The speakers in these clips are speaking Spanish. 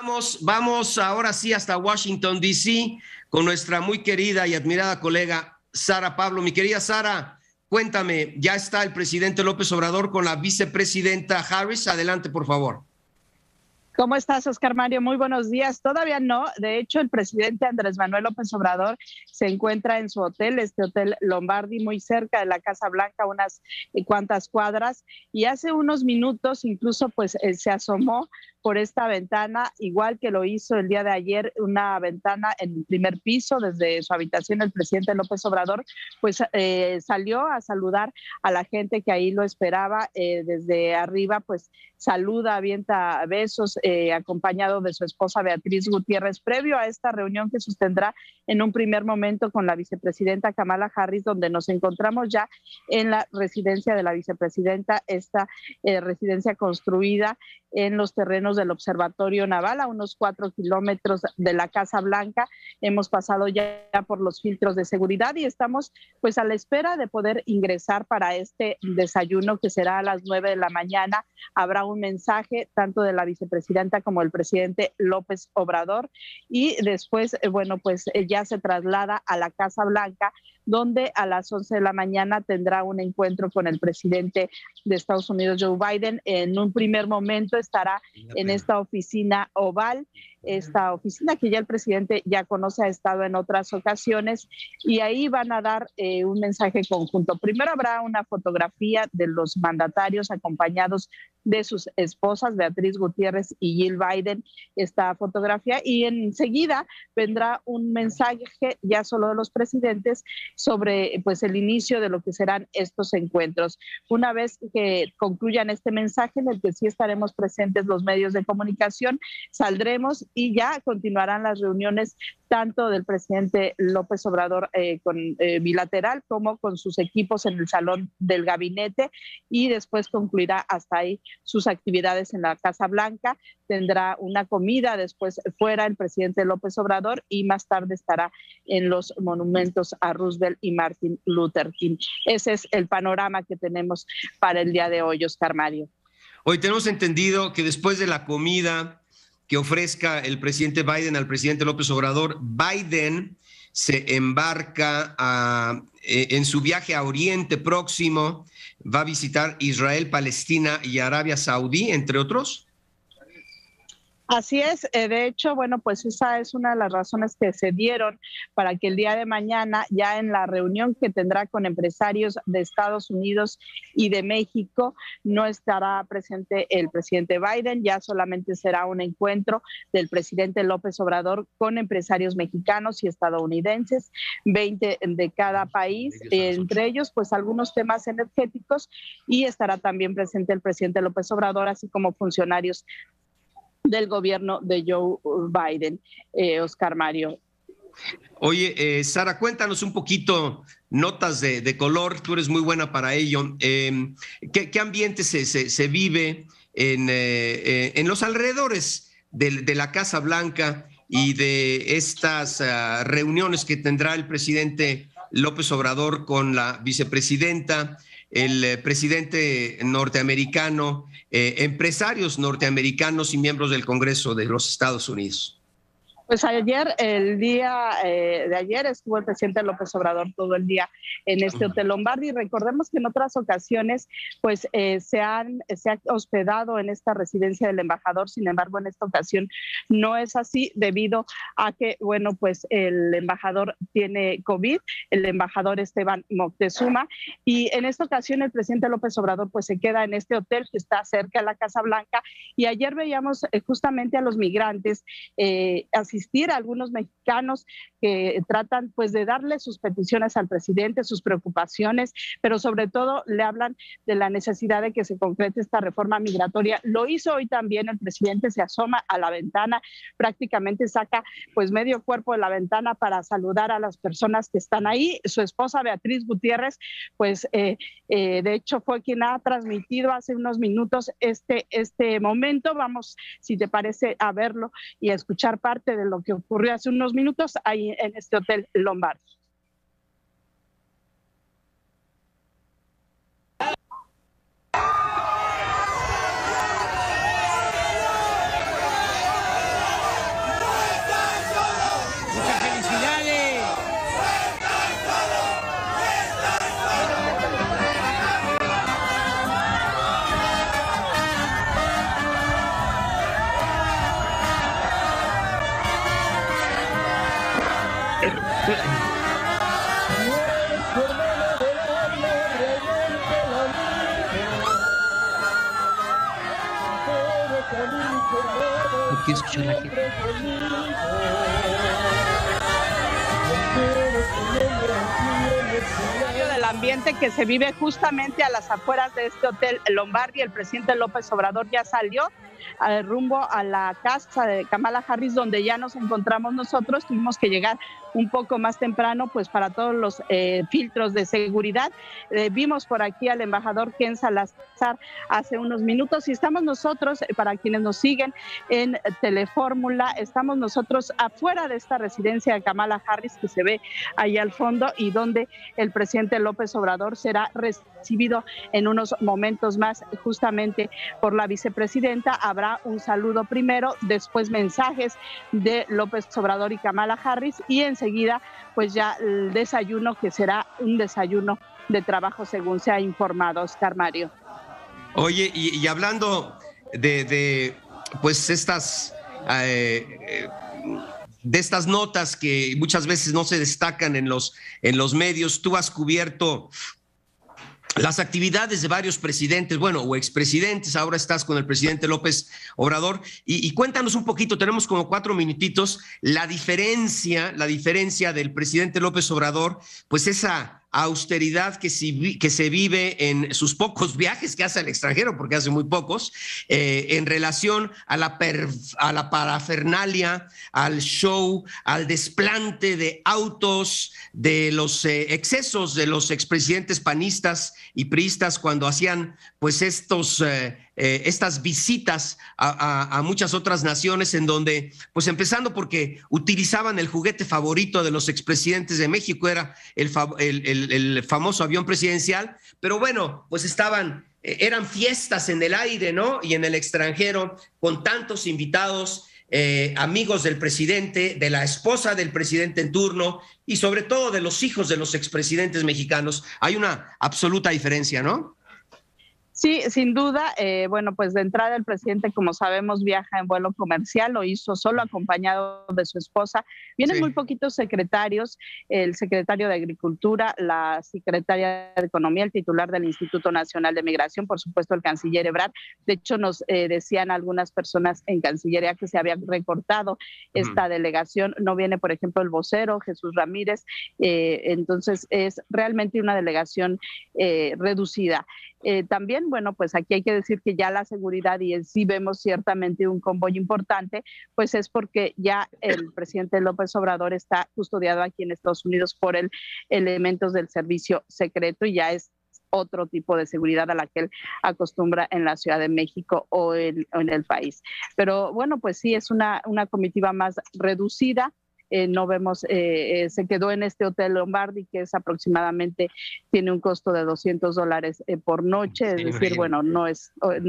Vamos ahora sí hasta Washington, D.C., con nuestra muy querida y admirada colega Sara Pablo. Mi querida Sara, cuéntame, ¿ya está el presidente López Obrador con la vicepresidenta Harris? Adelante, por favor. ¿Cómo estás, Oscar Mario? Muy buenos días. Todavía no. De hecho, el presidente Andrés Manuel López Obrador se encuentra en su hotel, este Hotel Lombardi, muy cerca de la Casa Blanca, unas cuantas cuadras. Y hace unos minutos incluso pues se asomó por esta ventana, igual que lo hizo el día de ayer, una ventana en el primer piso, desde su habitación el presidente López Obrador, pues salió a saludar a la gente que ahí lo esperaba. Desde arriba pues saluda, avienta besos, acompañado de su esposa Beatriz Gutiérrez, previo a esta reunión que sostendrá en un primer momento con la vicepresidenta Kamala Harris, donde nos encontramos ya en la residencia de la vicepresidenta, esta residencia construida en los terrenos del Observatorio Naval, a unos 4 kilómetros de la Casa Blanca. Hemos pasado ya por los filtros de seguridad y estamos pues a la espera de poder ingresar para este desayuno que será a las 9 de la mañana. Habrá un mensaje tanto de la vicepresidenta como del presidente López Obrador y después, bueno, pues ya se traslada a la Casa Blanca, donde a las 11 de la mañana tendrá un encuentro con el presidente de Estados Unidos, Joe Biden. En un primer momento estará en esta oficina oval, esta oficina que ya el presidente ya conoce, ha estado en otras ocasiones, y ahí van a dar un mensaje conjunto. Primero habrá una fotografía de los mandatarios acompañados de sus esposas, Beatriz Gutiérrez y Jill Biden, esta fotografía, y enseguida vendrá un mensaje ya solo de los presidentes sobre pues el inicio de lo que serán estos encuentros. Una vez que concluyan este mensaje, en el que sí estaremos presentes los medios de comunicación, saldremos y ya continuarán las reuniones tanto del presidente López Obrador bilateral como con sus equipos en el salón del gabinete, y después concluirá hasta ahí sus actividades en la Casa Blanca. Tendrá una comida después fuera el presidente López Obrador y más tarde estará en los monumentos a Roosevelt y Martin Luther King. Ese es el panorama que tenemos para el día de hoy, Oscar Mario. Hoy tenemos entendido que después de la comida que ofrezca el presidente Biden al presidente López Obrador, Biden se embarca en su viaje a Oriente Próximo, va a visitar Israel, Palestina y Arabia Saudí, entre otros. Así es, de hecho, bueno, pues esa es una de las razones que se dieron para que el día de mañana, ya en la reunión que tendrá con empresarios de Estados Unidos y de México, no estará presente el presidente Biden, ya solamente será un encuentro del presidente López Obrador con empresarios mexicanos y estadounidenses, 20 de cada país, entre ellos pues algunos temas energéticos, y estará también presente el presidente López Obrador, así como funcionarios del gobierno de Joe Biden, Oscar Mario. Oye, Sara, cuéntanos un poquito, notas de color, tú eres muy buena para ello. ¿Qué ambiente se vive en los alrededores de la Casa Blanca y de estas reuniones que tendrá el presidente López Obrador con la vicepresidenta, el presidente norteamericano, empresarios norteamericanos y miembros del Congreso de los Estados Unidos? Pues ayer, el día de ayer, estuvo el presidente López Obrador todo el día en este Hotel Lombardi. Recordemos que en otras ocasiones pues se ha hospedado en esta residencia del embajador. Sin embargo, en esta ocasión no es así, debido a que, bueno, pues el embajador tiene COVID, el embajador Esteban Moctezuma, y en esta ocasión el presidente López Obrador pues se queda en este hotel que está cerca de la Casa Blanca. Y ayer veíamos justamente a los migrantes asistir a algunos mexicanos que tratan pues de darle sus peticiones al presidente, sus preocupaciones, pero sobre todo le hablan de la necesidad de que se concrete esta reforma migratoria. Lo hizo hoy también el presidente, se asoma a la ventana, prácticamente saca pues medio cuerpo de la ventana para saludar a las personas que están ahí. Su esposa Beatriz Gutiérrez pues de hecho fue quien ha transmitido hace unos minutos este momento. Vamos, si te parece, a verlo y a escuchar parte de lo que ocurrió hace unos minutos ahí en este Hotel Lombardi. No quiero escuchar la gente. Del ambiente que se vive justamente a las afueras de este hotel Lombardi. El presidente López Obrador ya salió rumbo a la casa de Kamala Harris, donde ya nos encontramos nosotros. Tuvimos que llegar un poco más temprano, pues para todos los filtros de seguridad. Vimos por aquí al embajador Ken Salazar hace unos minutos y estamos nosotros, para quienes nos siguen en Telefórmula, estamos nosotros afuera de esta residencia de Kamala Harris que se ve ahí al fondo y donde el presidente López Obrador será recibido en unos momentos más justamente por la vicepresidenta. Habrá un saludo primero, después mensajes de López Obrador y Kamala Harris y enseguida pues ya el desayuno, que será un desayuno de trabajo según se ha informado, Oscar Mario. Oye, y hablando de pues estas de estas notas que muchas veces no se destacan en los medios, tú has cubierto las actividades de varios presidentes, bueno, o expresidentes. Ahora estás con el presidente López Obrador y cuéntanos un poquito, tenemos como 4 minutitos, la diferencia del presidente López Obrador, pues esa austeridad que se vive en sus pocos viajes que hace al extranjero, porque hace muy pocos, en relación a la parafernalia, al show, al desplante de autos, de los excesos de los expresidentes panistas y priistas cuando hacían pues estas visitas a muchas otras naciones, en donde, pues empezando porque utilizaban el juguete favorito de los expresidentes de México, era el famoso avión presidencial, pero bueno, pues eran fiestas en el aire, ¿no? Y en el extranjero, con tantos invitados, amigos del presidente, de la esposa del presidente en turno y sobre todo de los hijos de los expresidentes mexicanos. Hay una absoluta diferencia, ¿no? Sí, sin duda. Bueno, pues de entrada el presidente, como sabemos, viaja en vuelo comercial, lo hizo solo acompañado de su esposa. Vienen muy poquitos secretarios, el secretario de Agricultura, la secretaria de Economía, el titular del Instituto Nacional de Migración, por supuesto el canciller Ebrard. De hecho, nos decían algunas personas en Cancillería que se había recortado esta delegación. No viene, por ejemplo, el vocero, Jesús Ramírez. Entonces, es realmente una delegación reducida. También, bueno, pues aquí hay que decir que ya la seguridad, y en sí vemos ciertamente un convoy importante, pues es porque ya el presidente López Obrador está custodiado aquí en Estados Unidos por elementos del servicio secreto y ya es otro tipo de seguridad a la que él acostumbra en la Ciudad de México o en el país. Pero bueno, pues sí, es una comitiva más reducida. No vemos, se quedó en este hotel Lombardi, que es aproximadamente, tiene un costo de $200 por noche, es decir, bueno, no es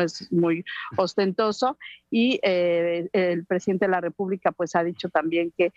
muy ostentoso. Y el presidente de la República pues ha dicho también que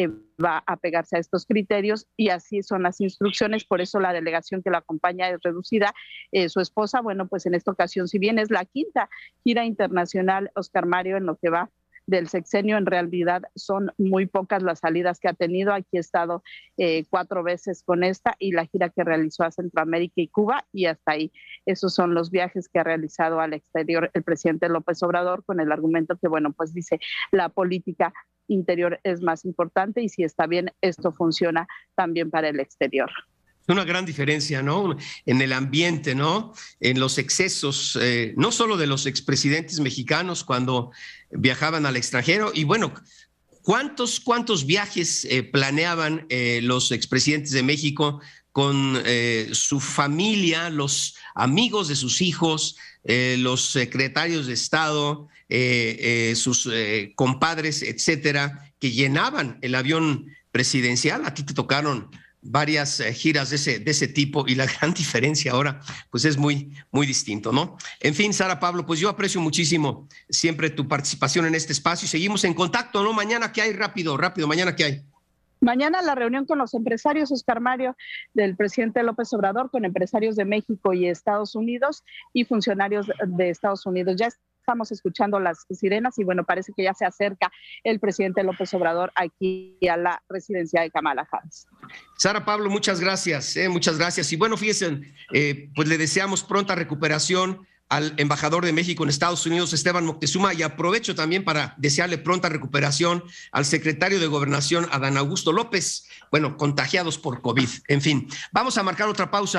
va a pegarse a estos criterios y así son las instrucciones, por eso la delegación que la acompaña es reducida. Su esposa, bueno, pues en esta ocasión, si bien es la 5ª gira internacional, Oscar Mario, en lo que va del sexenio, en realidad son muy pocas las salidas que ha tenido. Aquí ha estado 4 veces con esta y la gira que realizó a Centroamérica y Cuba, y hasta ahí. Esos son los viajes que ha realizado al exterior el presidente López Obrador, con el argumento que, bueno, pues dice, la política interior es más importante y si está bien, esto funciona también para el exterior. Una gran diferencia, ¿no? En el ambiente, ¿no? En los excesos, no solo de los expresidentes mexicanos cuando viajaban al extranjero. Y bueno, ¿cuántos viajes planeaban los expresidentes de México con su familia, los amigos de sus hijos, los secretarios de Estado, sus compadres, etcétera, que llenaban el avión presidencial? A ti te tocaron varias giras de ese tipo y la gran diferencia ahora pues es muy, muy distinto, ¿no? En fin, Sara Pablo, pues yo aprecio muchísimo siempre tu participación en este espacio y seguimos en contacto, ¿no? Mañana, ¿qué hay? Rápido, mañana, ¿qué hay? Mañana la reunión con los empresarios, Oscar Mario, del presidente López Obrador, con empresarios de México y Estados Unidos y funcionarios de Estados Unidos. Ya estamos escuchando las sirenas y bueno, parece que ya se acerca el presidente López Obrador aquí a la residencia de Kamala Harris. Sara Pablo, muchas gracias, muchas gracias. Y bueno, fíjense, pues le deseamos pronta recuperación al embajador de México en Estados Unidos, Esteban Moctezuma, y aprovecho también para desearle pronta recuperación al secretario de Gobernación, Adán Augusto López, bueno, contagiados por COVID. En fin, vamos a marcar otra pausa.